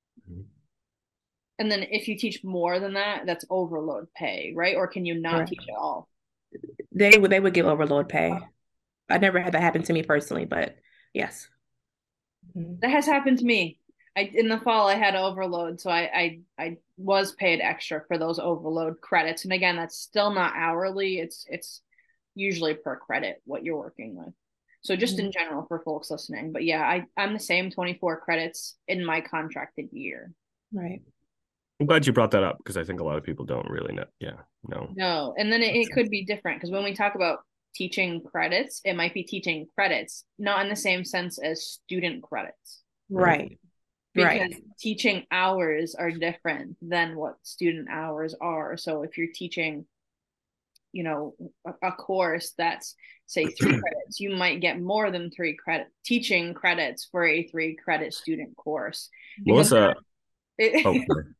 And then if you teach more than that, that's overload pay, right? Or can you not Correct. teach at all? They would they would give overload pay. I never had that happen to me personally, but yes. Mhm. That has happened to me. I in the fall I had overload, so I I I was paid extra for those overload credits. And again, that's still not hourly. It's it's usually per credit what you're working with. So just in Mhm. general for folks listening. But yeah, I I'm the same twenty-four credits in my contracted year. Right. I'm glad you brought that up because I think a lot of people don't really know. Yeah, no. No, and then it, it could be different because when we talk about teaching credits, it might be teaching credits, not in the same sense as student credits. Right. Right. Because Right. teaching hours are different than what student hours are. So if you're teaching, you know, a, a course that's say three credits, you might get more than three credit teaching credits for a three credit student course because Melissa, oh, it, sorry.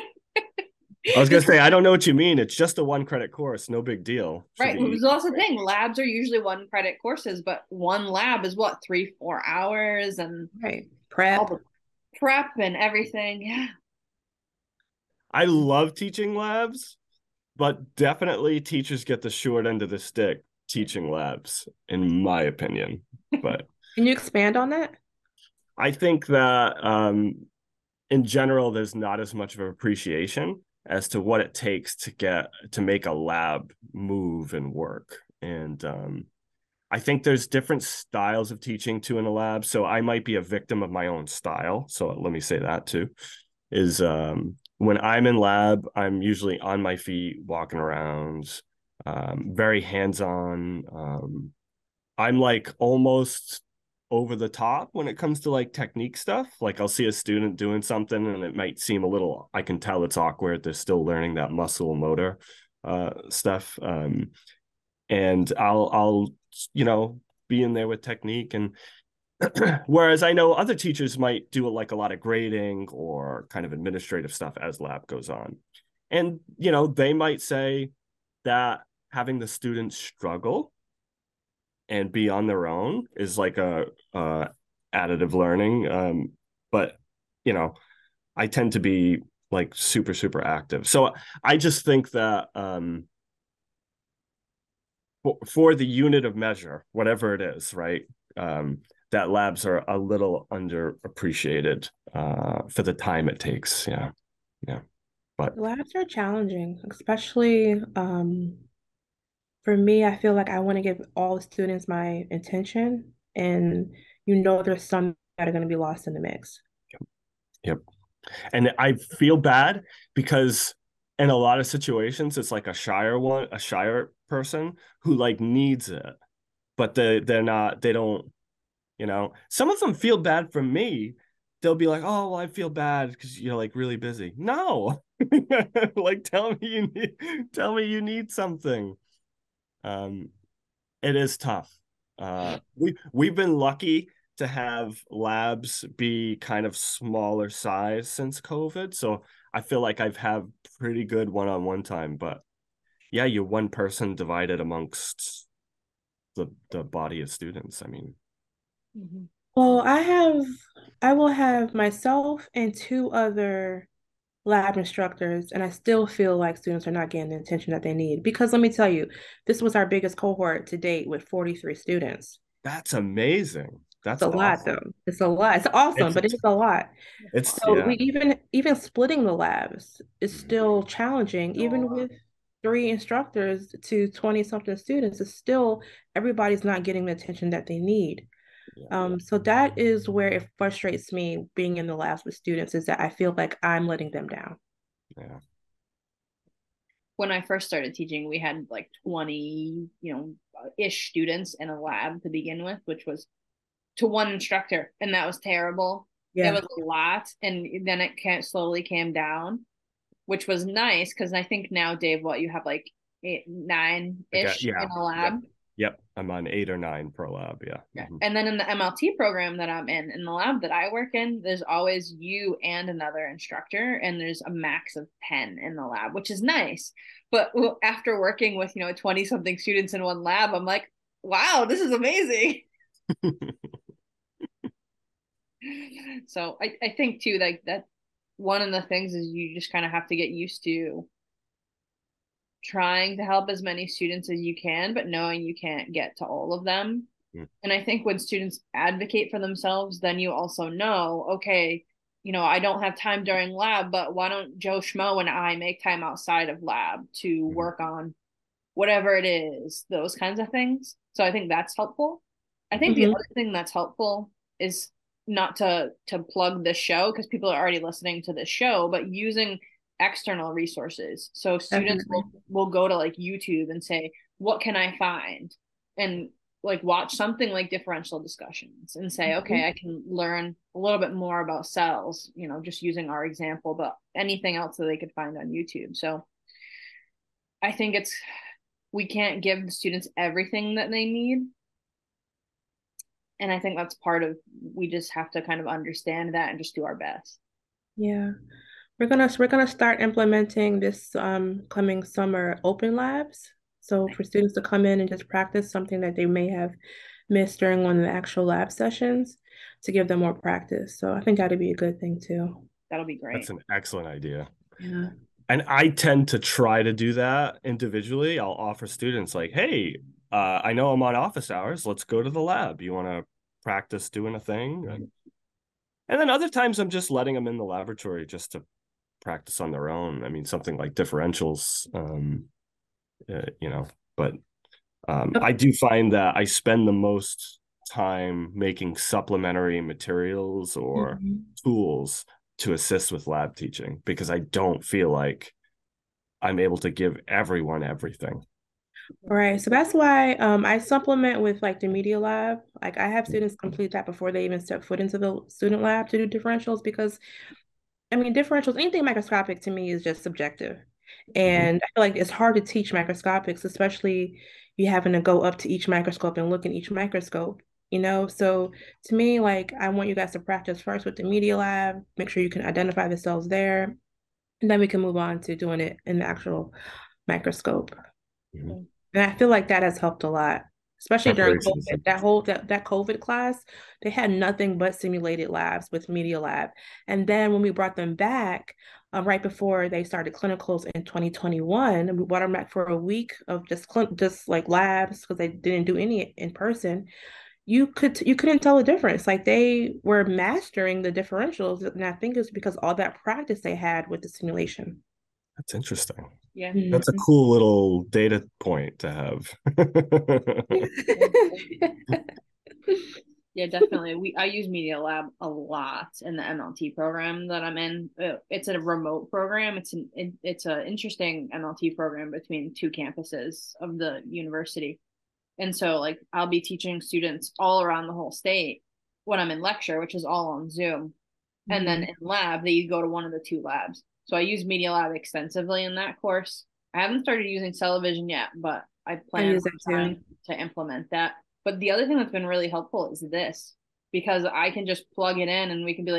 I was gonna say I don't know what you mean. It's just a one credit course, no big deal. Should right. be So that's the thing. Labs are usually one credit courses, but one lab is what three, four hours and Right. all Prep. the prep and everything. Yeah. I love teaching labs, but definitely teachers get the short end of the stick teaching labs, in my opinion. But Can you expand on that? I think that um, in general, there's not as much of an appreciation as to what it takes to get to make a lab move and work. And um, I think there's different styles of teaching too in a lab. So I might be a victim of my own style. So let me say that too. Is um, when I'm in lab, I'm usually on my feet, walking around, um, very hands-on. Um, I'm like almost over the top when it comes to like technique stuff. Like I'll see a student doing something and it might seem a little, I can tell it's awkward. They're still learning that muscle motor uh, stuff. Um, and I'll, I'll, you know, be in there with technique. And whereas I know other teachers might do like a lot of grading or kind of administrative stuff as lab goes on. And, you know, they might say that having the students struggle and be on their own is like a uh, additive learning. Um, but, you know, I tend to be like super, super active. So I just think that um, for, for the unit of measure, whatever it is, right? Um, that labs are a little underappreciated uh, for the time it takes. Yeah. Yeah. But Labs are challenging, especially um, for me. I feel like I want to give all the students my attention, and you know, there's some that are going to be lost in the mix. yep. And I feel bad because in a lot of situations, it's like a shyer one, a shyer person who like needs it, but they they're not, they don't, you know, some of them feel bad for me. They'll be like, oh, well, I feel bad because you're like really busy. No, like tell me you need, tell me you need something. Um, it is tough. Uh, we we've been lucky to have labs be kind of smaller size since COVID. So I feel like I've had pretty good one-on-one time, but yeah, you're one person divided amongst the the body of students. I mean, Mhm. Well, I have, I will have myself and two other lab instructors, and I still feel like students are not getting the attention that they need. Because let me tell you, this was our biggest cohort to date with forty-three students. that's amazing. It's That's a lot, awesome. though. It's a lot. It's awesome, It's but it's a lot. it's So yeah. we even even splitting the labs is still challenging, even with three instructors to twenty something students. It's still everybody's not getting the attention that they need. Yeah. Um, so that is where it frustrates me being in the labs with students is that I feel like I'm letting them down. Yeah. When I first started teaching, we had like twenty, you know, ish students in a lab to begin with, which was to one instructor, and that was terrible. It Yeah. was a lot, and then it can slowly came down, which was nice because I think now, Dave, what you have like eight, nine I got ish yeah. in a lab. Yep. Yep. I'm on eight or nine per lab. Yeah. Yeah. Mhm. And then in the M L T program that I'm in, in the lab that I work in, there's always you and another instructor, and there's a max of ten in the lab, which is nice. But after working with, you know, twenty something students in one lab, I'm like, wow, this is amazing. So I, I think too, like that one of the things is you just kind of have to get used to trying to help as many students as you can, but knowing you can't get to all of them. Mm. And I think when students advocate for themselves, then you also know, okay, you know, I don't have time during lab, but why don't Joe Schmo and I make time outside of lab to Mhm. work on whatever it is, those kinds of things. So I think that's helpful. I think the Mhm. other thing that's helpful is not to to plug the show because people are already listening to the show, but using external resources. So students Definitely. will, will go to like YouTube and say, what can I find? And like watch something like differential discussions and say, okay, Mhm. I can learn a little bit more about cells, you know, just using our example, but anything else that they could find on YouTube. So I think it's we can't give the students everything that they need. And I think that's part of we just have to kind of understand that and just do our best. Yeah. We're gonna we're gonna start implementing this um coming summer open labs. So for students to come in and just practice something that they may have missed during one of the actual lab sessions to give them more practice. So I think that'd be a good thing too. That'll be great. That's an excellent idea. Yeah. And I tend to try to do that individually. I'll offer students like, hey, uh, I know I'm on office hours. Let's go to the lab. You want to practice doing a thing? And, and then other times I'm just letting them in the laboratory just to practice on their own. I mean, something like differentials, um, uh, you know, but um, I do find that I spend the most time making supplementary materials or Mhm. tools to assist with lab teaching because I don't feel like I'm able to give everyone everything. Right. So that's why um, I supplement with like the media lab. Like I have students complete that before they even step foot into the student lab to do differentials because I mean differentials, anything microscopic to me is just subjective. Mhm. And I feel like it's hard to teach microscopics, especially you having to go up to each microscope and look in each microscope, you know? So to me, like I want you guys to practice first with the media lab, make sure you can identify the cells there, and then we can move on to doing it in the actual microscope. Mhm. And I feel like that has helped a lot, especially during Preparation is COVID. That whole that, that COVID class, they had nothing but simulated labs with Media Lab. And then when we brought them back, uh, right before they started clinicals in twenty twenty-one, and we brought them back for a week of just just like labs because they didn't do any in person. You could you couldn't tell the difference. Like they were mastering the differentials, and I think it's because all that practice they had with the simulation. That's interesting. Yeah. That's a Mhm. cool little data point to have. Yeah, definitely. We I use Media Lab a lot in the M L T program that I'm in. Uh, It's a remote program. It's an it, it's an interesting M L T program between two campuses of the university. And so like I'll be teaching students all around the whole state when I'm in lecture, which is all on Zoom. And then Mhm. in lab, they go to one of the two labs. So I use Media Lab extensively in that course. I haven't started using Celevision yet, but I I plan use on that too. trying to implement that. But the other thing that's been really helpful is this, because I can just plug it in and we can be like,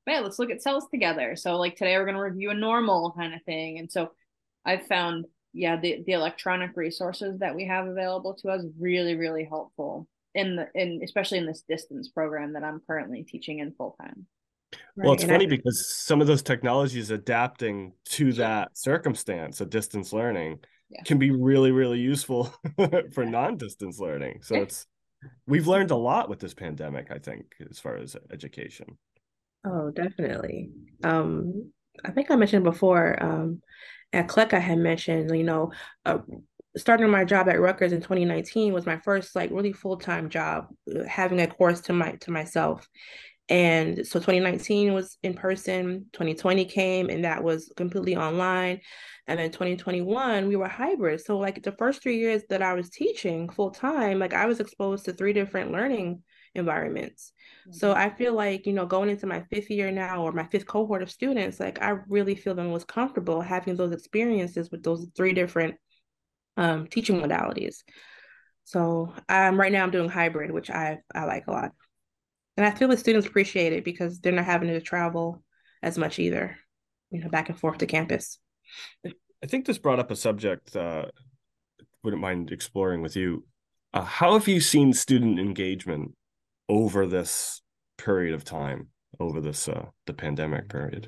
hey, let's look at cells together. So like today we're going to review a normal kind of thing. And so I've found, yeah, the, the electronic resources that we have available to us really, really helpful in the, in, especially in this distance program that I'm currently teaching in full time. Well, Right. it's And I, funny because some of those technologies adapting to that circumstance of distance learning Yeah. can be really, really useful for non-distance learning. So it's, we've learned a lot with this pandemic, I think, as far as education. oh, definitely. Um, I think I mentioned before, um, at C L E C, I had mentioned, you know, uh, starting my job at Rutgers in twenty nineteen was my first like really full-time job, uh, having a course to my to myself. And so twenty nineteen was in person, twenty twenty came and that was completely online. And then twenty twenty-one, we were hybrid. So like the first three years that I was teaching full time, like I was exposed to three different learning environments. Mm-hmm. So I feel like, you know, going into my fifth year now or my fifth cohort of students, like I really feel them was comfortable having those experiences with those three different um, teaching modalities. So um, right now I'm doing hybrid, which I I like a lot. And I feel the students appreciate it because they're not having to travel as much either, you know, back and forth to campus. I think this brought up a subject uh wouldn't mind exploring with you. Uh, how have you seen student engagement over this period of time, over this uh the pandemic period?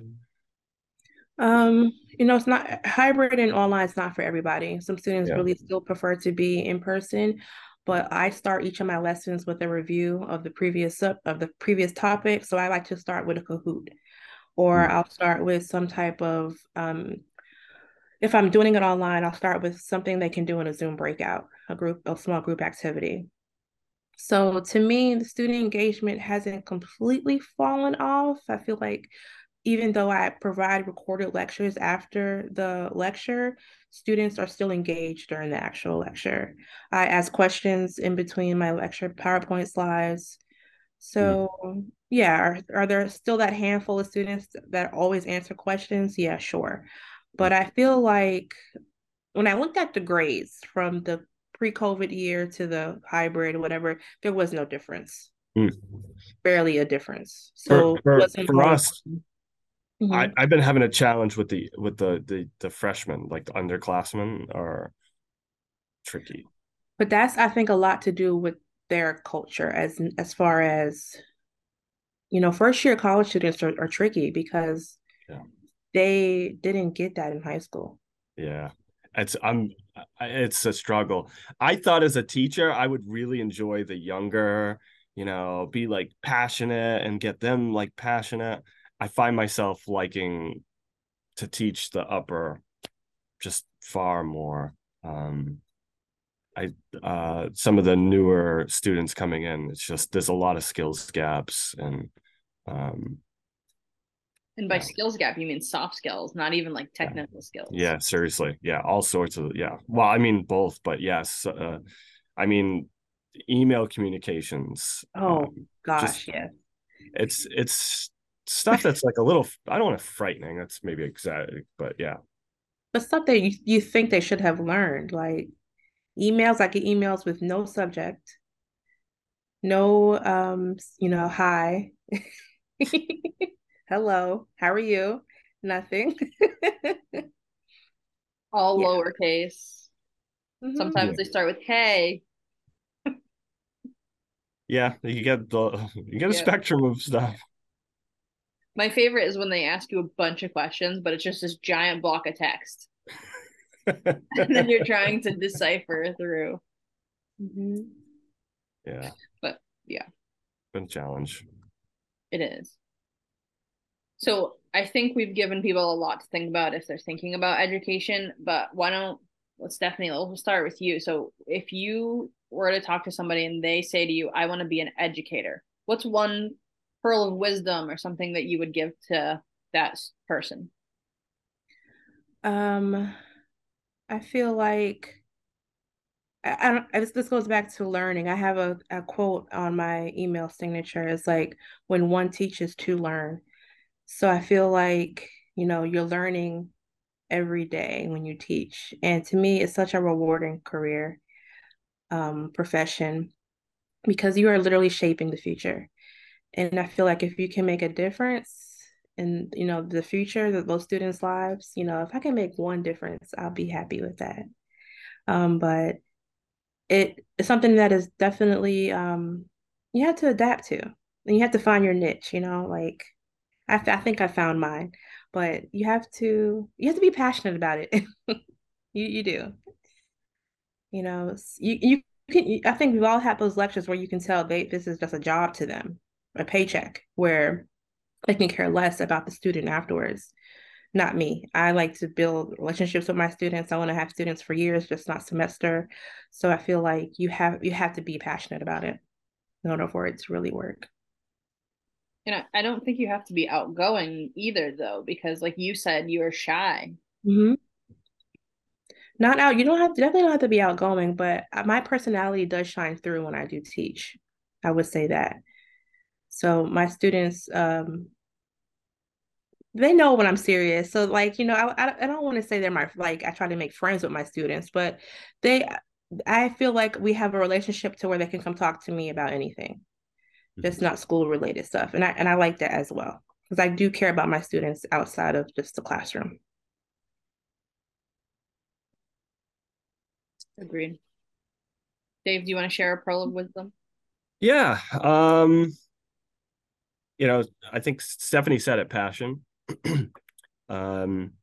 Um, you know, it's not hybrid and online is not for everybody. Some students Yeah. really still prefer to be in person, but I start each of my lessons with a review of the previous of the previous topic. So I like to start with a Kahoot, or Mm. I'll start with some type of um, if I'm doing it online, I'll start with something they can do in a Zoom breakout, a group, a small group activity. So to me, the student engagement hasn't completely fallen off. I feel like even though I provide recorded lectures after the lecture, students are still engaged during the actual lecture. I ask questions in between my lecture PowerPoint slides. So mm. yeah, are, are there still that handful of students that always answer questions? Yeah, sure. But I feel like when I looked at the grades from the pre-COVID year to the hybrid, whatever, there was no difference. Mm. Barely a difference. So for for, it wasn't for more. us, mm-hmm. I, I've been having a challenge with the with the the, the freshmen, like the underclassmen are tricky. But that's, I think, a lot to do with their culture as as far as, you know, first year college students are, are tricky because yeah. they didn't get that in high school. Yeah. It's I'm it's a struggle. I thought as a teacher I would really enjoy the younger, you know, be like passionate and get them like passionate. I find myself liking to teach the upper just far more. Um I uh some of the newer students coming in, it's just there's a lot of skills gaps and um And by yeah. skills gap, you mean soft skills, not even like technical yeah. skills. Yeah, seriously. Yeah, all sorts of, yeah. Well, I mean, both, but yes. Uh, I mean, email communications. Oh, um, gosh, yeah. It's, it's stuff that's like a little, I don't want to frightening. That's maybe exotic, but yeah. But stuff that you, you think they should have learned, like emails, I get emails with no subject, no, um, you know, hi. Hello, how are you? Nothing. All yeah. lowercase. Mm-hmm. Sometimes yeah. they start with hey. Yeah, you get the you get a yeah. spectrum of stuff. My favorite is when they ask you a bunch of questions, but it's just this giant block of text. And then you're trying to decipher through. Mm-hmm. Yeah. But yeah. Been a challenge. It is. So I think we've given people a lot to think about if they're thinking about education, but why don't, let's Stephanie, we'll start with you. So if you were to talk to somebody and they say to you, I want to be an educator, what's one pearl of wisdom or something that you would give to that person? Um, I feel like I, I don't, this goes back to learning. I have a, a quote on my email signature. It's like, when one teaches to learn. So I feel like, you know, you're learning every day when you teach. And to me, it's such a rewarding career, um, profession, because you are literally shaping the future. And I feel like if you can make a difference, in, you know, the future of those students' lives, you know, if I can make one difference, I'll be happy with that. Um, but it is something that is definitely um you have to adapt to, and you have to find your niche, you know, like I, I think I found mine, but you have to you have to be passionate about it. You you do. You know, you you can you, I think we've all had those lectures where you can tell they this is just a job to them, a paycheck, where they can care less about the student afterwards. Not me. I like to build relationships with my students. I want to have students for years, just not semester. So I feel like you have you have to be passionate about it in order for it to really work. And I, I don't think you have to be outgoing either, though, because like you said, you are shy. Mm-hmm. Not out. You don't have to definitely don't have to be outgoing, but my personality does shine through when I do teach. I would say that. So my students, um, they know when I'm serious. So like, you know, I I don't want to say they're my like I try to make friends with my students, but they I feel like we have a relationship to where they can come talk to me about anything, just not school related stuff. And I and I like that as well because I do care about my students outside of just the classroom. Agreed. Dave, do you want to share a pearl of wisdom? Yeah. Um, you know, I think Stephanie said it, passion. um,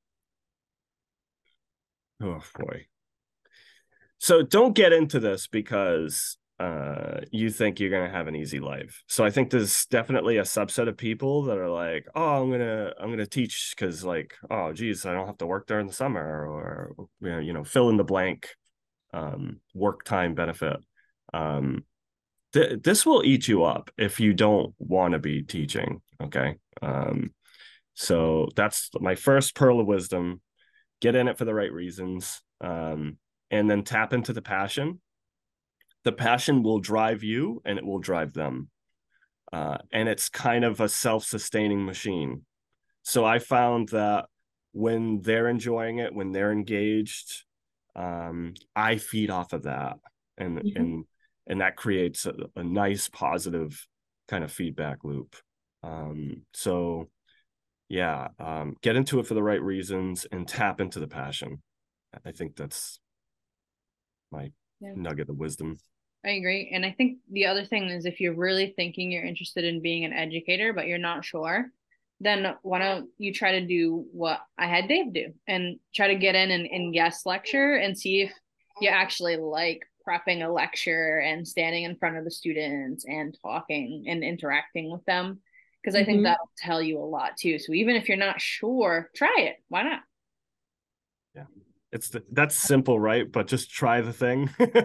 oh boy. So don't get into this because uh, you think you're going to have an easy life. So I think there's definitely a subset of people that are like, oh, I'm going to, I'm going to teach because like, oh, geez, I don't have to work during the summer or, you know, you know fill in the blank um, work time benefit. Um, th- this will eat you up if you don't want to be teaching. Okay. Um, so that's my first pearl of wisdom. Get in it for the right reasons. Um, and then tap into the passion. The passion will drive you and it will drive them. Uh, and it's kind of a self-sustaining machine. So I found that when they're enjoying it, when they're engaged, um, I feed off of that. And mm-hmm. and and that creates a, a nice positive kind of feedback loop. Um, so yeah, um, get into it for the right reasons and tap into the passion. I think that's my yeah. nugget of wisdom. I agree. And I think the other thing is if you're really thinking you're interested in being an educator, but you're not sure, then why don't you try to do what I had Dave do and try to get in and, and guest lecture and see if you actually like prepping a lecture and standing in front of the students and talking and interacting with them. Because I mm-hmm. think that'll tell you a lot too. So even if you're not sure, try it. Why not? Yeah. It's the, that's simple, right? But just try the thing.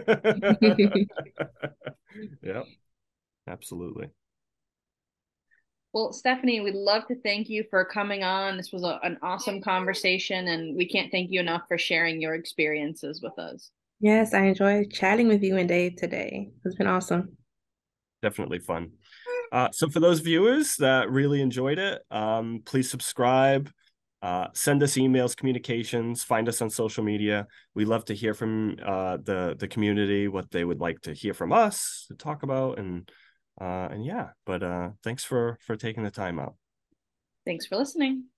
Yeah, absolutely. Well, Stephanie, we'd love to thank you for coming on. This was a, an awesome conversation, and we can't thank you enough for sharing your experiences with us. Yes, I enjoyed chatting with you and Dave today. It's been awesome. Definitely fun. Uh, so for those viewers that really enjoyed it, um, please subscribe. Uh, send us emails, communications, find us on social media. We love to hear from uh, the the community, what they would like to hear from us to talk about, and uh, and yeah. But uh, thanks for for taking the time out. Thanks for listening.